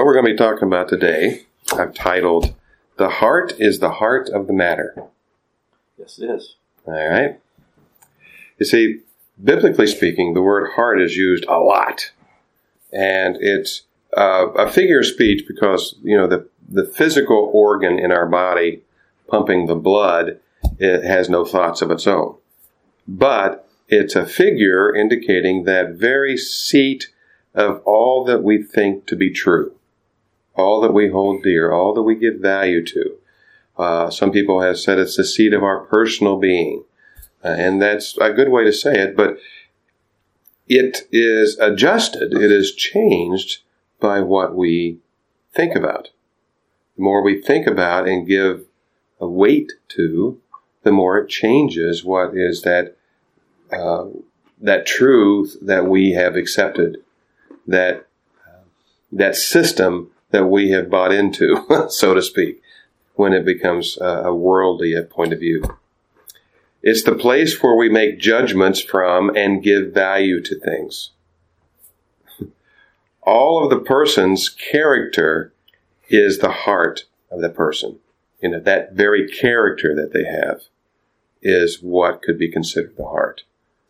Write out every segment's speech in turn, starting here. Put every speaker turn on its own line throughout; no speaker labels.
we're going to be talking about today, I've titled, The Heart is the Heart of the Matter.
Yes, it is.
All right. You see, biblically speaking, the word heart is used a lot. And it's a figure of speech because, the physical organ in our body pumping the blood, it has no thoughts of its own. But it's a figure indicating that very seat of all that we think to be true, all that we hold dear, all that we give value to. Some people have said it's the seat of our personal being. And that's a good way to say it, but it is adjusted, it is changed by what we think about. The more we think about and give a weight to, the more it changes what is that truth that we have accepted, that system that we have bought into, so to speak, when it becomes a worldly point of view. It's the place where we make judgments from and give value to things. All of the person's character is the heart of the person. That very character that they have is what could be considered the heart.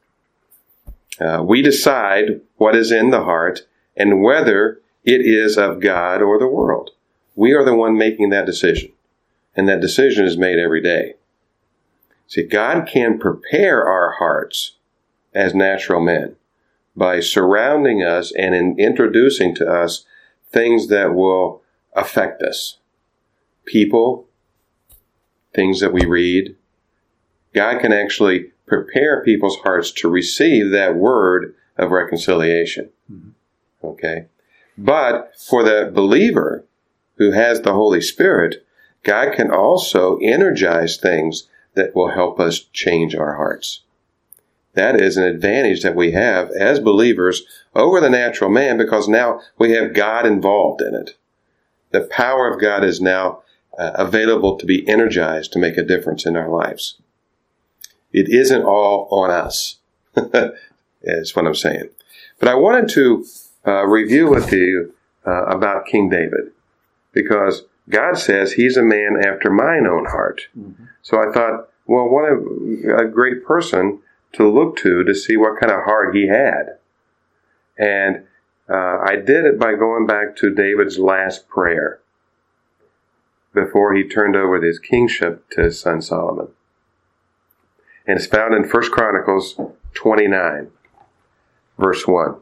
We decide what is in the heart and whether it is of God or the world. We are the one making that decision. And that decision is made every day. See, God can prepare our hearts as natural men by surrounding us and in introducing to us things that will affect us. People, things that we read. God can actually prepare people's hearts to receive that word of reconciliation. Mm-hmm. Okay? But for the believer who has the Holy Spirit, God can also energize things that will help us change our hearts. That is an advantage that we have as believers over the natural man because now we have God involved in it. The power of God is now available to be energized to make a difference in our lives. It isn't all on us, is what I'm saying. But I wanted to review with you about King David because God says he's a man after mine own heart. Mm-hmm. So I thought, well, what a great person to look to see what kind of heart he had. And I did it by going back to David's last prayer before he turned over his kingship to his son Solomon. And it's found in 1 Chronicles 29, verse 1.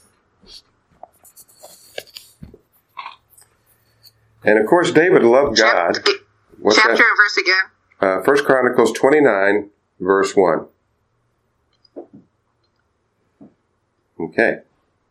And of course, David loved God.
Chapter and verse again?
1 Chronicles 29, verse 1. Okay.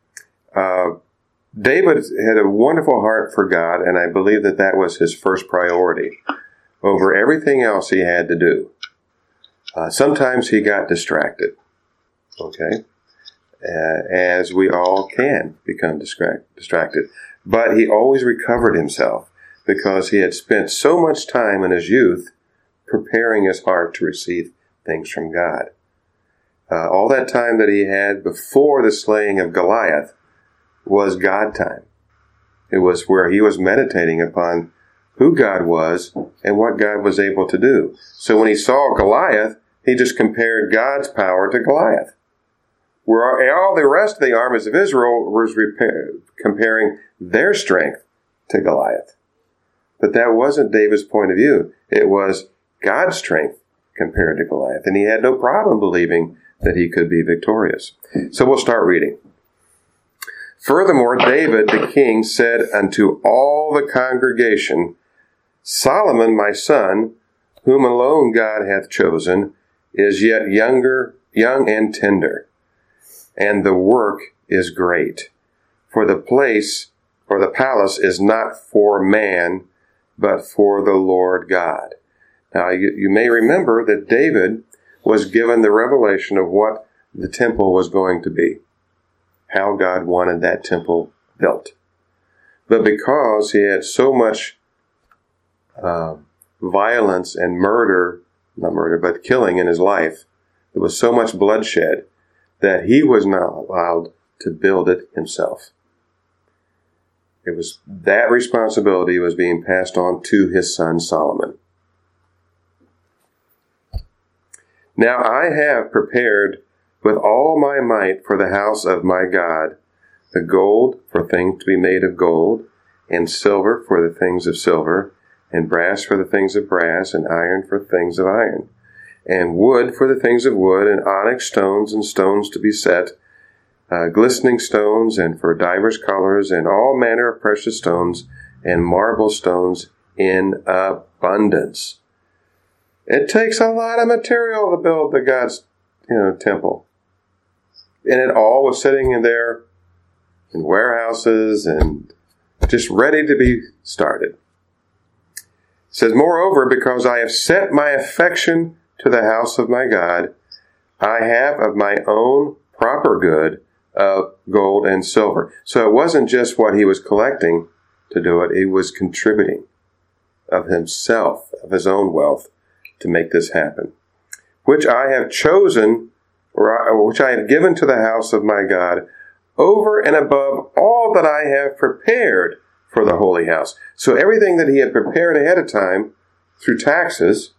David had a wonderful heart for God, and I believe that was his first priority over everything else he had to do. Sometimes he got distracted, okay, as we all can become distracted. But he always recovered himself because he had spent so much time in his youth preparing his heart to receive things from God. All that time that he had before the slaying of Goliath was God time. It was where he was meditating upon who God was and what God was able to do. So when he saw Goliath, he just compared God's power to Goliath. Where all the rest of the armies of Israel was comparing their strength to Goliath. But that wasn't David's point of view. It was God's strength compared to Goliath. And he had no problem believing that he could be victorious. So we'll start reading. Furthermore, David the king said unto all the congregation, Solomon my son, whom alone God hath chosen, is yet young and tender, and the work is great. For the place or the palace is not for man, but for the Lord God. Now, you may remember that David was given the revelation of what the temple was going to be, how God wanted that temple built. But because he had so much violence and killing in his life, there was so much bloodshed that he was not allowed to build it himself. That responsibility was being passed on to his son Solomon. Now I have prepared with all my might for the house of my God, the gold for things to be made of gold, and silver for the things of silver, and brass for the things of brass, and iron for things of iron, and wood for the things of wood, and onyx stones and stones to be set, glistening stones, and for divers colors, and all manner of precious stones, and marble stones in abundance. It takes a lot of material to build the God's temple. And it all was sitting in there in warehouses and just ready to be started. It says, moreover, because I have set my affection to the house of my God, I have of my own proper good of gold and silver. So it wasn't just what he was collecting to do it. He was contributing of himself, of his own wealth, to make this happen. Which I have chosen, or which I have given to the house of my God, over and above all that I have prepared for the holy house. So everything that he had prepared ahead of time through taxes,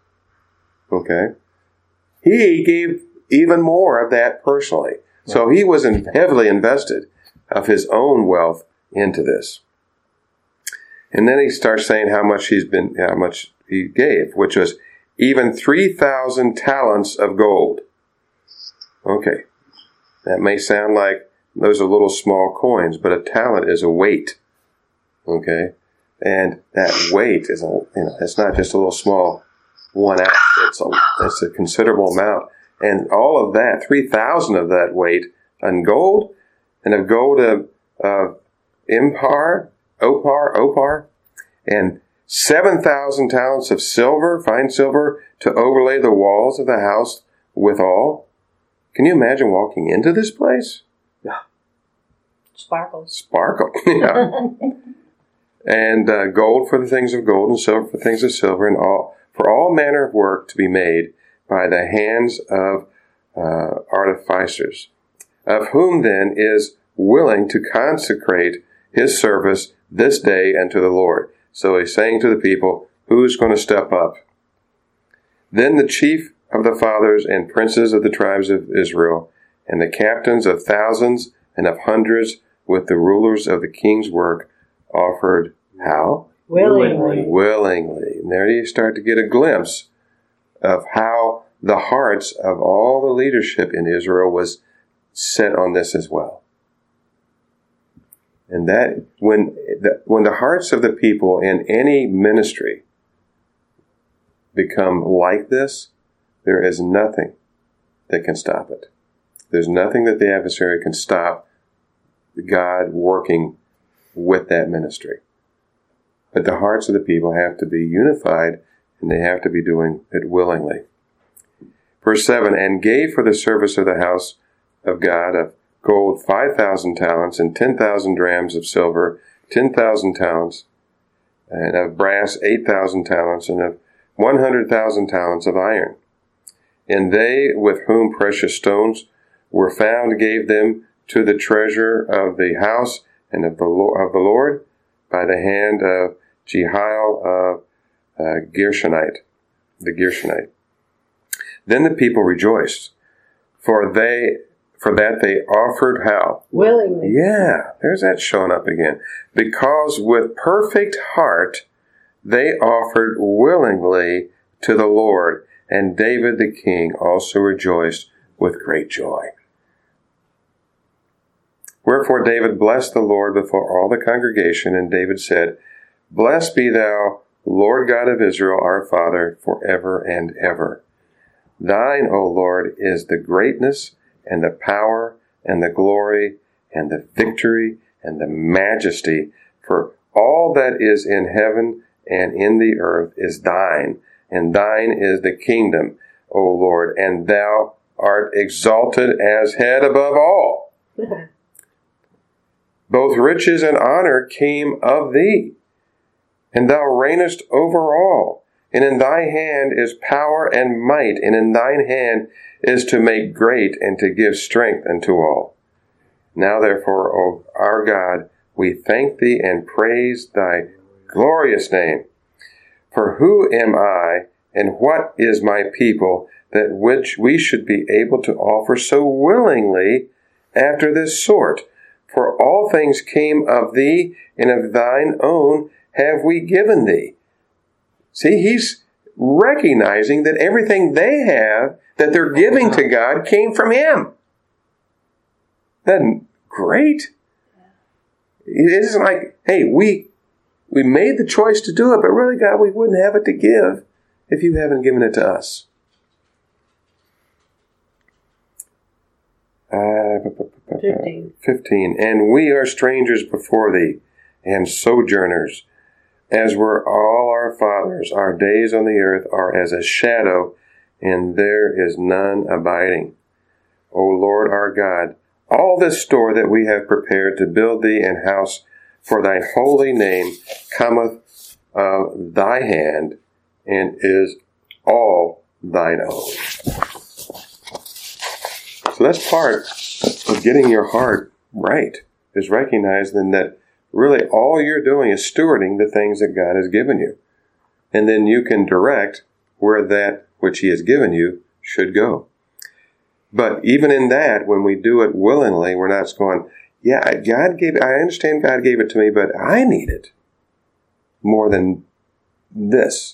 he gave even more of that personally. So he was heavily invested of his own wealth into this. And then he starts saying how much he gave, which was even 3,000 talents of gold. Okay. That may sound like those are little small coins, but a talent is a weight. Okay. And that weight is it's not just a little small 1 ounce. It's a considerable amount. And all of that, 3,000 of that weight in gold, and of gold of opar, and 7,000 talents of silver, fine silver, to overlay the walls of the house withal. Can you imagine walking into this place?
Yeah. Sparkle,
yeah. And gold for the things of gold, and silver for things of silver, and for all manner of work to be made by the hands of artificers, of whom then is willing to consecrate his service this day unto the Lord. So he's saying to the people, who's going to step up? Then the chief of the fathers and princes of the tribes of Israel, and the captains of thousands and of hundreds, with the rulers of the king's work, offered how? Willingly. And there you start to get a glimpse of how the hearts of all the leadership in Israel was set on this as well. And that when the hearts of the people in any ministry become like this, there is nothing that can stop it. There's nothing that the adversary can stop God working with that ministry. But the hearts of the people have to be unified, and they have to be doing it willingly. Verse 7, and gave for the service of the house of God of gold 5,000 talents, and 10,000 drams of silver 10,000 talents, and of brass 8,000 talents, and of 100,000 talents of iron. And they with whom precious stones were found gave them to the treasure of the house and of the Lord by the hand of Jehiel of the Gershonite. Then the people rejoiced, for that they offered how?
Willingly.
Yeah, there's that showing up again. Because with perfect heart they offered willingly to the Lord, and David the king also rejoiced with great joy. Wherefore David blessed the Lord before all the congregation, and David said, Blessed be thou, Lord God of Israel, our Father, forever and ever. Thine, O Lord, is the greatness and the power and the glory and the victory and the majesty, for all that is in heaven and in the earth is thine, and thine is the kingdom, O Lord, and thou art exalted as head above all. Both riches and honor came of thee, and thou reignest over all. And in thy hand is power and might, and in thine hand is to make great and to give strength unto all. Now therefore, O our God, we thank thee and praise thy glorious name. For who am I, and what is my people, that which we should be able to offer so willingly after this sort? For all things came of thee, and of thine own have we given thee. See, he's recognizing that everything they have, that they're giving to God, came from him. Isn't great? It isn't like, hey, we made the choice to do it, but really, God, we wouldn't have it to give if you haven't given it to us. 15. And we are strangers before thee, and sojourners, as were all our fathers. Our days on the earth are as a shadow, and there is none abiding. O Lord our God, all this store that we have prepared to build thee an house for thy holy name cometh of thy hand, and is all thine own. So that's part of getting your heart right, is recognizing that really all you're doing is stewarding the things that God has given you. And then you can direct where that which he has given you should go. But even in that, when we do it willingly, we're not going, yeah, God gave it, I understand God gave it to me, but I need it more than this,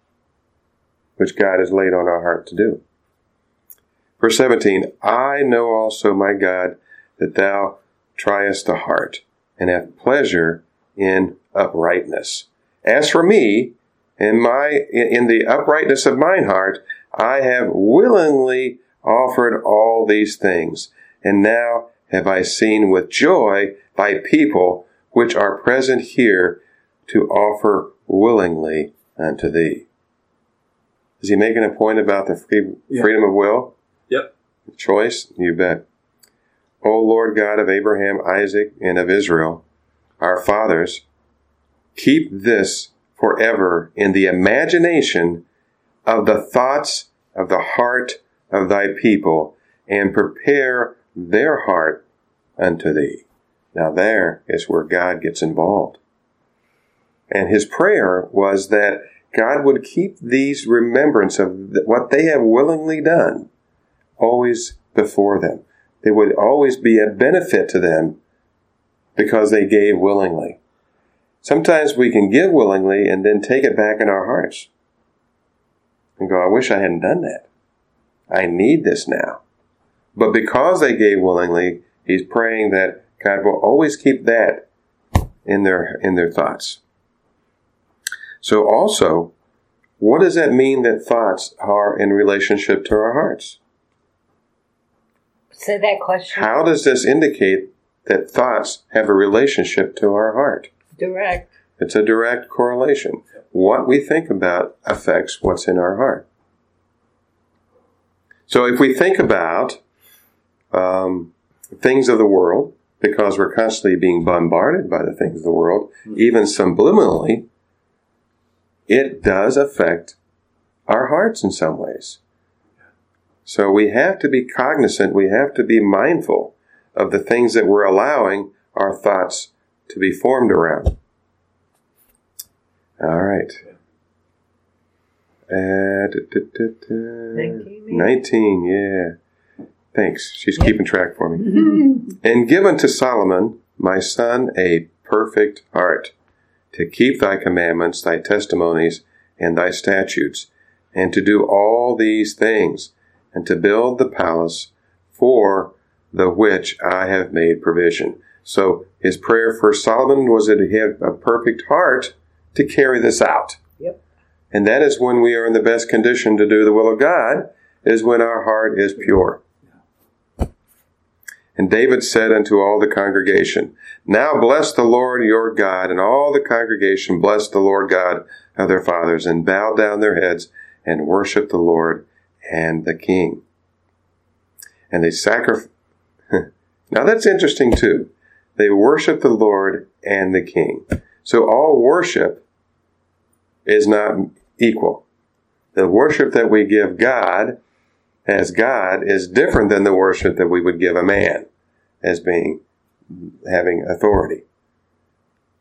which God has laid on our heart to do. Verse 17, I know also, my God, that thou triest the heart, and have pleasure in uprightness. As for me, in the uprightness of mine heart, I have willingly offered all these things, and now have I seen with joy thy people, which are present here, to offer willingly unto thee. Is he making a point about the freedom of will?
Yep.
Choice? You bet. O Lord God of Abraham, Isaac, and of Israel, our fathers, keep this forever in the imagination of the thoughts of the heart of thy people, and prepare their heart unto thee. Now there is where God gets involved. And his prayer was that God would keep these remembrance of what they have willingly done always before them. They would always be a benefit to them because they gave willingly. Sometimes we can give willingly and then take it back in our hearts and go, I wish I hadn't done that. I need this now. But because they gave willingly, he's praying that God will always keep that in their thoughts. So also, what does that mean that thoughts are in relationship to our hearts?
Say that question.
How does this indicate that thoughts have a relationship to our heart?
Direct.
It's a direct correlation. What we think about affects what's in our heart. So if we think about things of the world, because we're constantly being bombarded by the things of the world, even subliminally, it does affect our hearts in some ways. So we have to be cognizant, we have to be mindful of the things that we're allowing our thoughts to be formed around. All right. 19, yeah. Thanks. She's keeping track for me. And give unto Solomon, my son, a perfect heart, to keep thy commandments, thy testimonies, and thy statutes, and to do all these things, and to build the palace for the which I have made provision. So his prayer for Solomon was that he had a perfect heart to carry this out.
Yep.
And that is when we are in the best condition to do the will of God, is when our heart is pure. And David said unto all the congregation, Now bless the Lord your God. And all the congregation blessed the Lord God of their fathers, and bowed down their heads, and worshiped the Lord and the King. And they sacrificed. Now that's interesting too. They worship the Lord and the King. So all worship is not equal. The worship that we give God as God is different than the worship that we would give a man as having authority.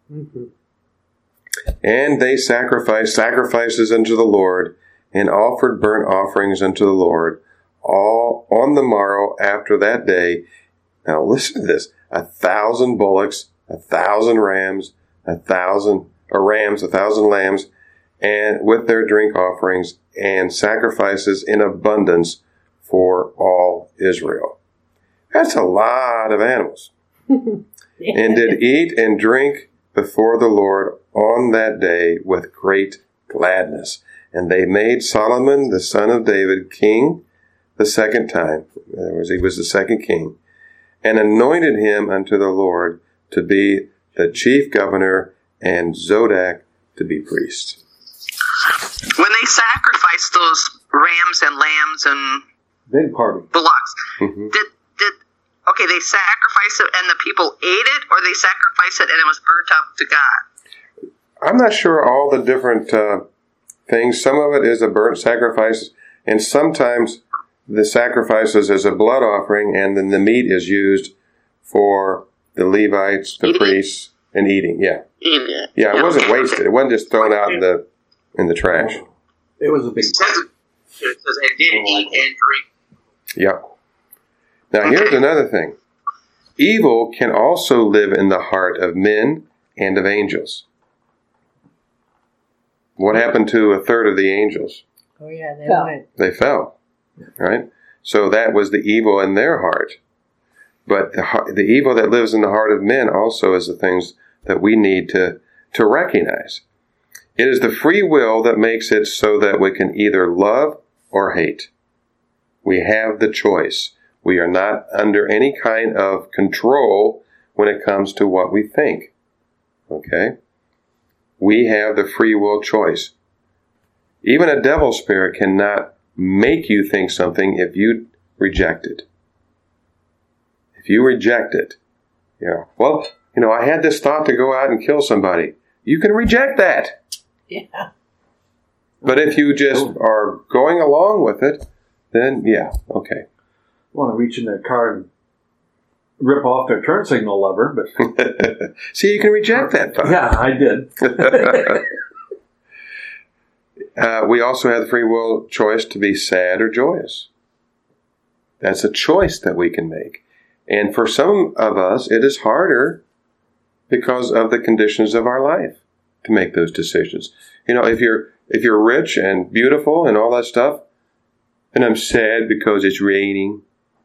Mm-hmm.
And they sacrificed sacrifices unto the Lord, and offered burnt offerings unto the Lord, all on the morrow after that day. Now listen to this: 1,000 bullocks, 1,000 rams, 1,000 lambs, and with their drink offerings, and sacrifices in abundance for all Israel. That's a lot of animals. And did eat and drink before the Lord on that day with great gladness. And they made Solomon, the son of David, king the second time. In other words, he was the second king. And anointed him unto the Lord to be the chief governor, and Zodak to be priest.
When they sacrificed those rams and lambs and
Big party.
bullocks,
Mm-hmm.
okay, they sacrificed it and the people ate it, or they sacrificed it and it was burnt up to God?
I'm not sure all the different things. Some of it is a burnt sacrifice, and sometimes the sacrifices is a blood offering, and then the meat is used for the Levites, the priests, and eating. Yeah, it wasn't wasted. It wasn't just thrown out in the trash.
It was a big party.
It says, and did eat and drink.
Yep. Now here's another thing. Evil can also live in the heart of men and of angels. What happened to a third of the angels?
Oh, yeah, they went.
They fell, right? So that was the evil in their heart. But the evil that lives in the heart of men also is the things that we need to recognize. It is the free will that makes it so that we can either love or hate. We have the choice. We are not under any kind of control when it comes to what we think. Okay? We have the free will choice. Even a devil spirit cannot make you think something if you reject it. If you reject it, I had this thought to go out and kill somebody. You can reject that.
Yeah.
But if you just are going along with it, then okay.
Want to reach in their car and rip off their turn signal lever, but
See, you can reject that thought.
yeah, I did.
We also have the free will choice to be sad or joyous. That's a choice that we can make. And for some of us, it is harder because of the conditions of our life to make those decisions. If you're rich and beautiful and all that stuff, and I'm sad because it's raining,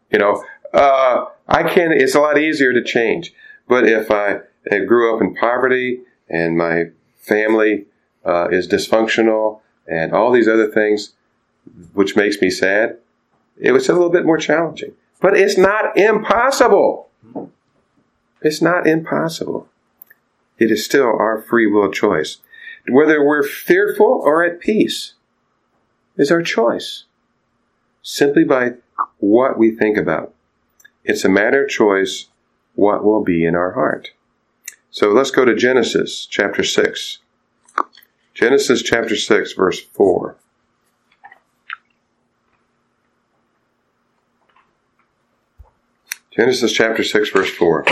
it's a lot easier to change. But if I grew up in poverty and my family is dysfunctional and all these other things, which makes me sad, it was a little bit more challenging. But it's not impossible. It's not impossible. It is still our free will choice. Whether we're fearful or at peace is our choice. Simply by what we think about. It's a matter of choice what will be in our heart. So let's go to Genesis chapter 6. Genesis chapter 6, verse 4. Genesis chapter 6, verse 4.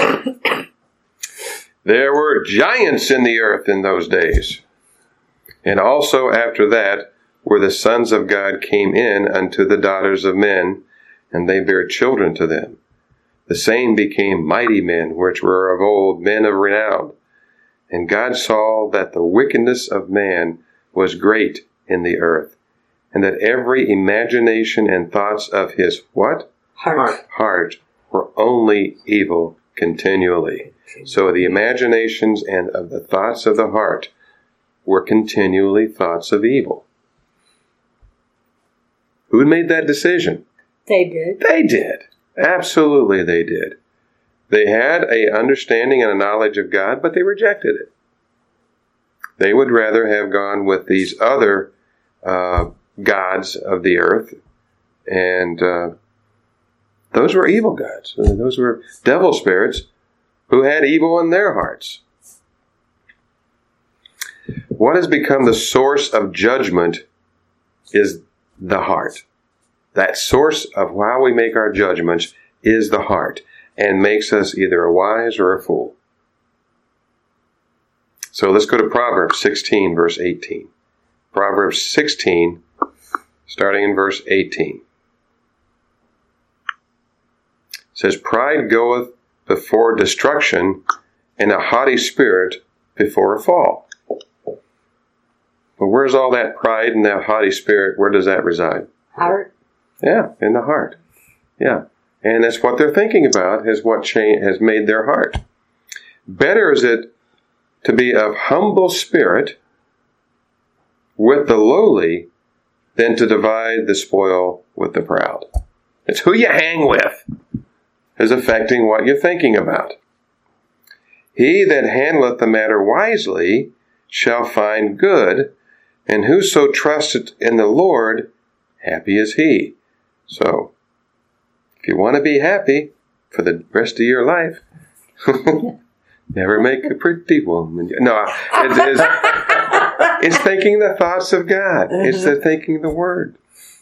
There were giants in the earth in those days. And also after that, where the sons of God came in unto the daughters of men, and they bare children to them. The same became mighty men, which were of old men of renown. And God saw that the wickedness of man was great in the earth, and that every imagination and thoughts of his what? Heart were only evil continually. So the imaginations and of the thoughts of the heart were continually thoughts of evil. Who made that decision?
They did.
They did. Absolutely they did. They had an understanding and a knowledge of God, but they rejected it. They would rather have gone with these other gods of the earth, and those were evil gods. Those were devil spirits who had evil in their hearts. What has become the source of judgment is the heart. That source of how we make our judgments is the heart, and makes us either a wise or a fool. So let's go to Proverbs 16, verse 18. Proverbs 16, starting in verse 18. It says, "Pride goeth before destruction, and a haughty spirit before a fall." Well, where's all that pride and that haughty spirit? Where does that reside?
Heart.
Yeah, in the heart. Yeah. And that's what they're thinking about, is what has made their heart. Better is it to be of humble spirit with the lowly than to divide the spoil with the proud. It's who you hang with is affecting what you're thinking about. He that handleth the matter wisely shall find good, and whoso trusteth in the Lord, happy is he. So, if you want to be happy for the rest of your life, never make a pretty woman. No, it's thinking the thoughts of God. It's the thinking the Word.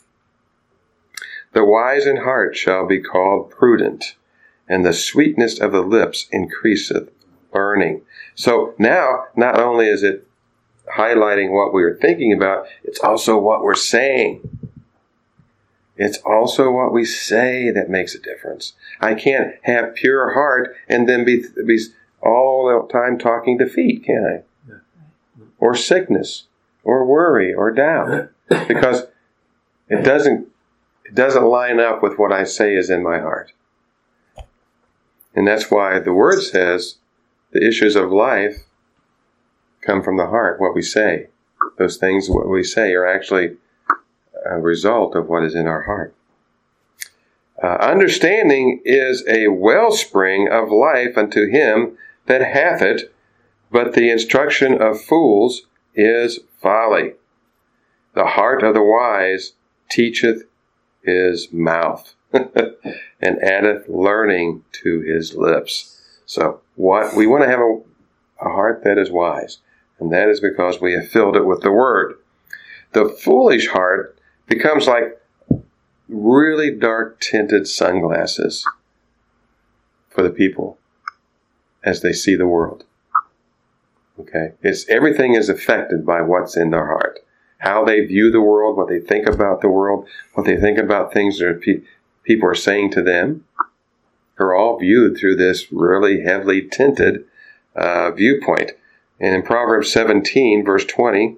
The wise in heart shall be called prudent, and the sweetness of the lips increaseth learning. So now, not only is it highlighting what we are thinking about, it's also what we're saying. It's also what we say that makes a difference. I can't have pure heart and then be all the time talking defeat, can I? Yeah. Or sickness, or worry, or doubt, because it doesn't line up with what I say is in my heart. And that's why the Word says the issues of life come from the heart, what we say. Those things, what we say, are actually a result of what is in our heart. Understanding is a wellspring of life unto him that hath it, but the instruction of fools is folly. The heart of the wise teacheth his mouth, and addeth learning to his lips. So we want to have a heart that is wise, and that is because we have filled it with the Word. The foolish heart becomes like really dark tinted sunglasses for the people as they see the world. Okay? Everything is affected by what's in their heart. How they view the world, what they think about the world, what they think about things that people are saying to them, are all viewed through this really heavily tinted viewpoint. And in Proverbs 17, verse 20,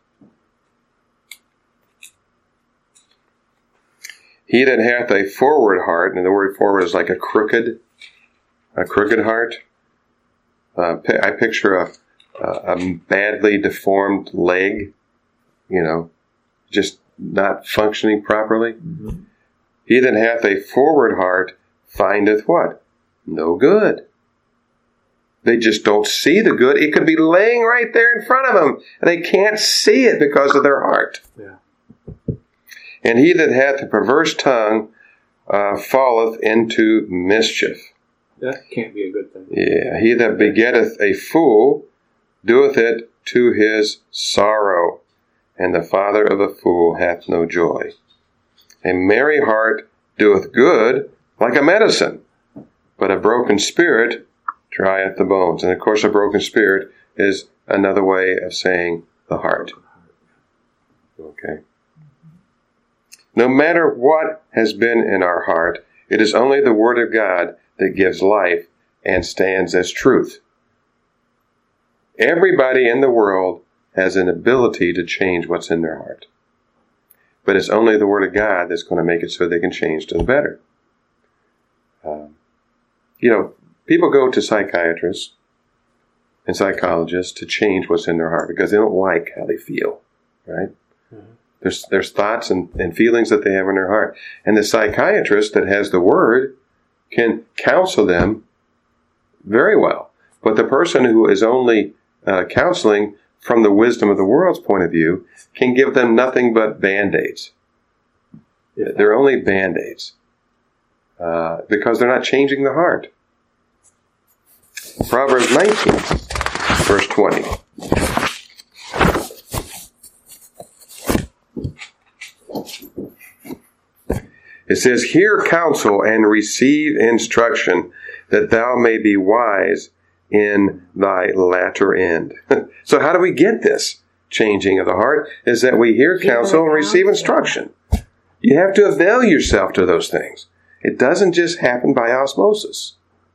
he that hath a forward heart, and the word forward is like a crooked heart. I picture a badly deformed leg, just not functioning properly. Mm-hmm. He that hath a forward heart findeth what? No good. They just don't see the good. It could be laying right there in front of them, and they can't see it because of their heart. Yeah. And he that hath a perverse tongue falleth into mischief.
That can't be a good thing.
Yeah. He that begetteth a fool doeth it to his sorrow, and the father of a fool hath no joy. A merry heart doeth good like a medicine, but a broken spirit drieth the bones. And of course, a broken spirit is another way of saying the heart. Okay. No matter what has been in our heart, it is only the Word of God that gives life and stands as truth. Everybody in the world has an ability to change what's in their heart. But it's only the Word of God that's going to make it so they can change to the better. People go to psychiatrists and psychologists to change what's in their heart because they don't like how they feel, right? Mm-hmm. There's thoughts and feelings that they have in their heart. And the psychiatrist that has the Word can counsel them very well. But the person who is only counseling from the wisdom of the world's point of view can give them nothing but Band-Aids. They're only Band-Aids because they're not changing the heart. Proverbs 19, verse 20. It says, "Hear counsel and receive instruction, that thou may be wise in thy latter end. So how do we get this changing of the heart? Is that we hear counsel and receive instruction. You have to avail yourself to those things. It doesn't just happen by osmosis.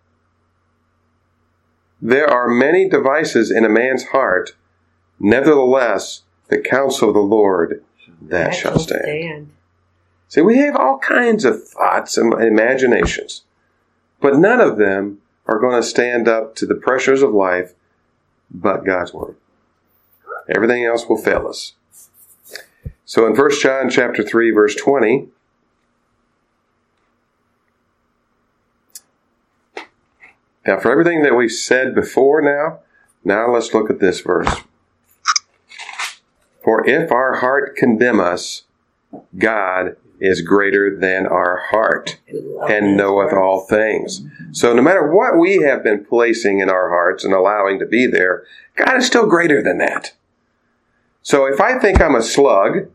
There are many devices in a man's heart. Nevertheless, the counsel of the Lord, that shall stand. See, we have all kinds of thoughts and imaginations, but none of them are going to stand up to the pressures of life but God's Word. Everything else will fail us. So in 1 John chapter 3, verse 20, now for everything that we've said before now let's look at this verse. For if our heart condemn us, God is greater than our heart and knoweth all things. So no matter what we have been placing in our hearts and allowing to be there, God is still greater than that. So if I think I'm a slug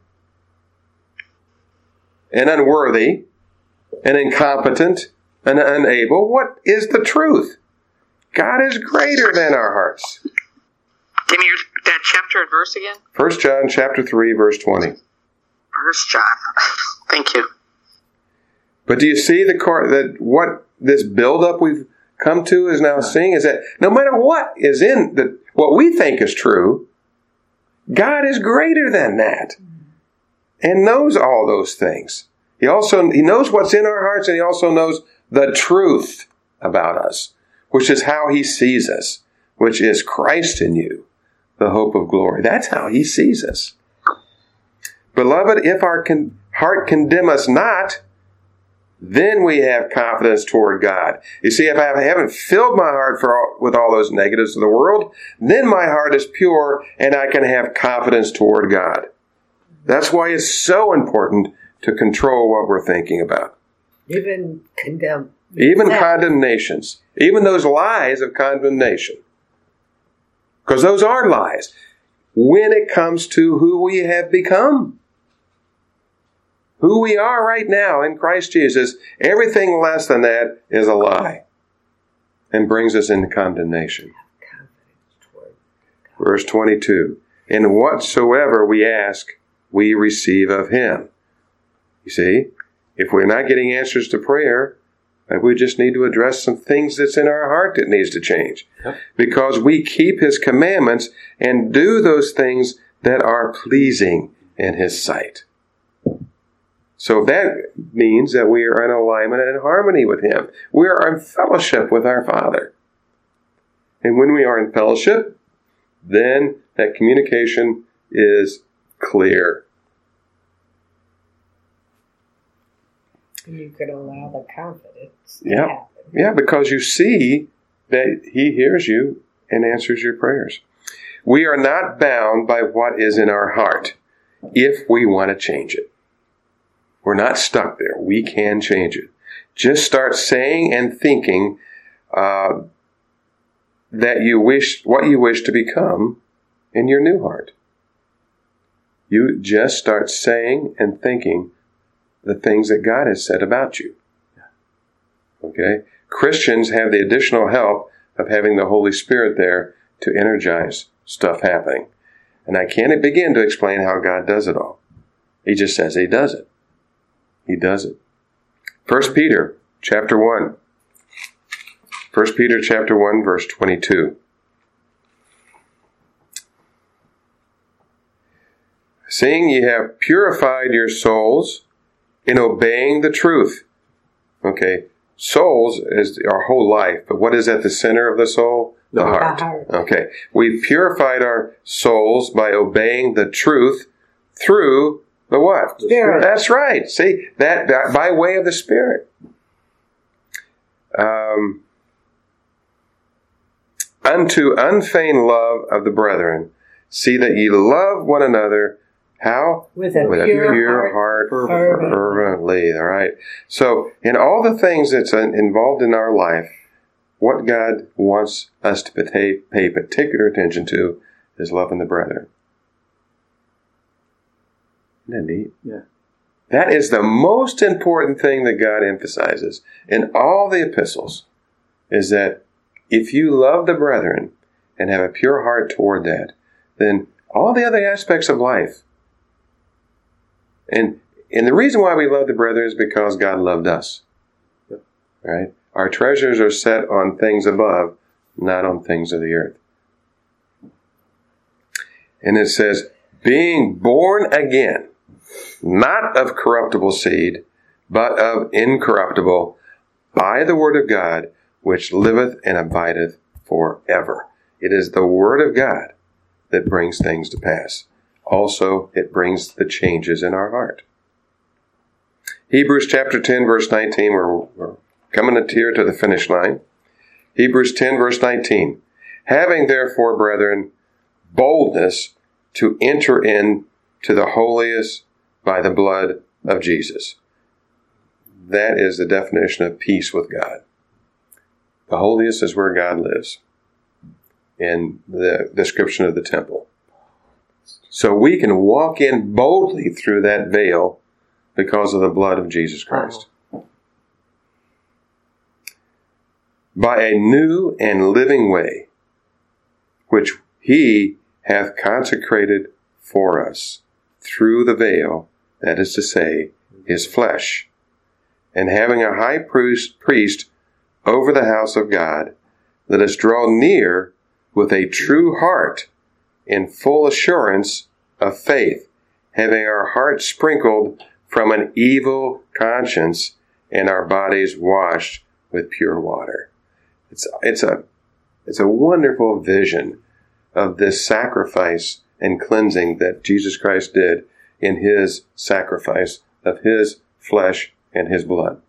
and unworthy and incompetent and unable, what is the truth? God is greater than our hearts.
Give me that chapter and verse again.
1 John chapter 3, verse 20.
1 John. Thank you.
But do you see that what this buildup we've come to is now seeing is that no matter what is in what we think is true, God is greater than that and knows all those things. He knows what's in our hearts, and He also knows the truth about us, which is how He sees us, which is Christ in you, the hope of glory. That's how He sees us. Beloved, if our heart condemn us not, then we have confidence toward God. You see, if I haven't filled my heart with all those negatives of the world, then my heart is pure and I can have confidence toward God. That's why it's so important to control what we're thinking about.
Even
condemnations. Even those lies of condemnation. Because those are lies. When it comes to who we have become. Who we are right now in Christ Jesus, everything less than that is a lie. And brings us into condemnation. Verse 22. And whatsoever we ask, we receive of Him. You see, if we're not getting answers to prayer, we just need to address some things that's in our heart that needs to change. Yep. Because we keep His commandments and do those things that are pleasing in His sight. So that means that we are in alignment and harmony with Him. We are in fellowship with our Father. And when we are in fellowship, then that communication is clear.
You could allow the confidence to
happen. Yeah, because you see that He hears you and answers your prayers. We are not bound by what is in our heart if we want to change it. We're not stuck there. We can change it. Just start saying and thinking that what you wish to become in your new heart. You just start saying and thinking the things that God has said about you. Okay? Christians have the additional help of having the Holy Spirit there to energize stuff happening. And I can't begin to explain how God does it all. He just says He does it. He does it. 1 Peter chapter 1. 1 Peter chapter 1, verse 22. Seeing ye have purified your souls in obeying the truth. Okay, souls is our whole life, but what is at the center of the soul? The heart. Okay, we've purified our souls by obeying the truth through the what?
Spirit.
That's right. See, that by way of the Spirit. Unto unfeigned love of the brethren, see that ye love one another. How?
With a pure
heart fervently. All right. So, in all the things that's involved in our life, what God wants us to pay particular attention to is loving the brethren. Isn't that neat?
Yeah.
That is the most important thing that God emphasizes in all the epistles, is that if you love the brethren and have a pure heart toward that, then all the other aspects of life. And the reason why we love the brethren is because God loved us. Right? Our treasures are set on things above, not on things of the earth. And it says, being born again, not of corruptible seed, but of incorruptible, by the word of God, which liveth and abideth forever. It is the word of God that brings things to pass. Also, it brings the changes in our heart. Hebrews chapter 10, verse 19, we're coming here to the finish line. Hebrews 10, verse 19. Having therefore, brethren, boldness to enter in to the holiest by the blood of Jesus. That is the definition of peace with God. The holiest is where God lives, in the description of the temple. So we can walk in boldly through that veil because of the blood of Jesus Christ. By a new and living way, which he hath consecrated for us through the veil, that is to say, his flesh, and having a high priest over the house of God, let us draw near with a true heart in full assurance of faith, having our hearts sprinkled from an evil conscience and our bodies washed with pure water. It's a wonderful vision of this sacrifice and cleansing that Jesus Christ did in his sacrifice of his flesh and his blood,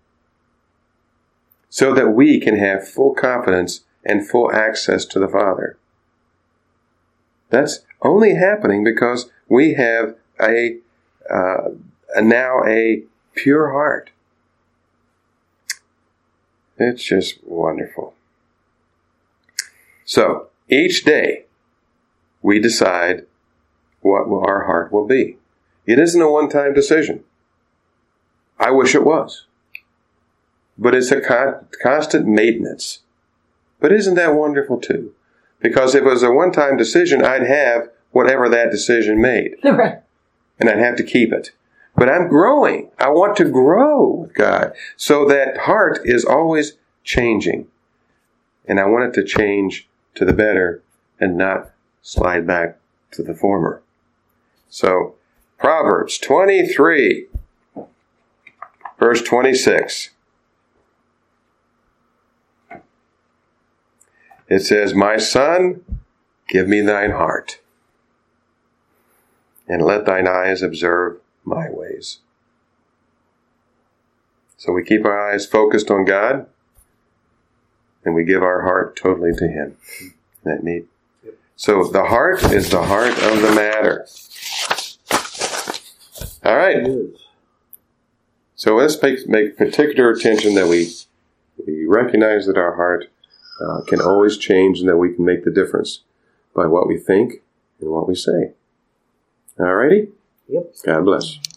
so that we can have full confidence and full access to the Father. That's only happening because we have now a pure heart. It's just wonderful. So, each day, we decide what our heart will be. It isn't a one-time decision. I wish it was. But it's a constant maintenance. But isn't that wonderful too? Because if it was a one-time decision, I'd have whatever that decision made.
Right.
And I'd have to keep it. But I'm growing. I want to grow with God. So that heart is always changing. And I want it to change to the better and not slide back to the former. So, Proverbs 23, verse 26. It says, my son, give me thine heart, and let thine eyes observe my ways. So we keep our eyes focused on God, and we give our heart totally to him. Isn't that neat? Yep. So the heart is the heart of the matter. All right. So let's make particular attention that we recognize that our heart can always change and that we can make the difference by what we think and what we say. All righty?
Yep.
God bless.